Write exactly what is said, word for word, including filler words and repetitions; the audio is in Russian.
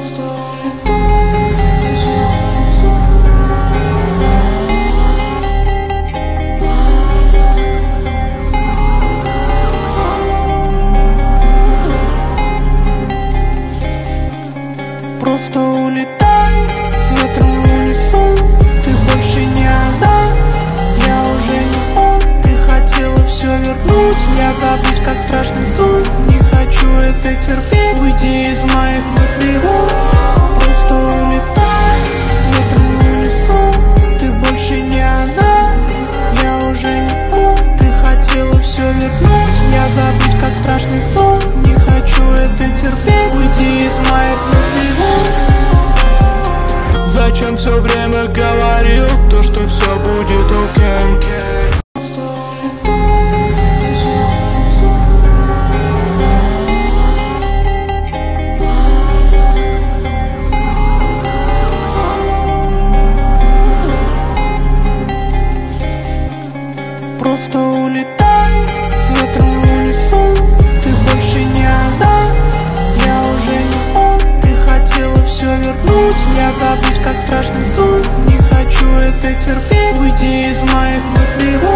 Просто улетай с ветром в унисон. Ты больше не одна, я уже не он. Ты хотела все вернуть, я забыть как страшный сон. Не хочу это терпеть, уйди из моих мыслей вон. Просто улетай с ветром в унисон. Ты больше не одна, я уже не он. Ты хотела все вернуть, я забыть как страшный сон. Не хочу это терпеть, уйди из моих мыслей вон. Зачем все время говорил то, что все будет окей? Просто улетай с ветром в унисон. Ты больше не одна, я уже не он. Ты хотела все вернуть, я забыть как страшный сон. Не хочу это терпеть, уйди из моих мыслей вон.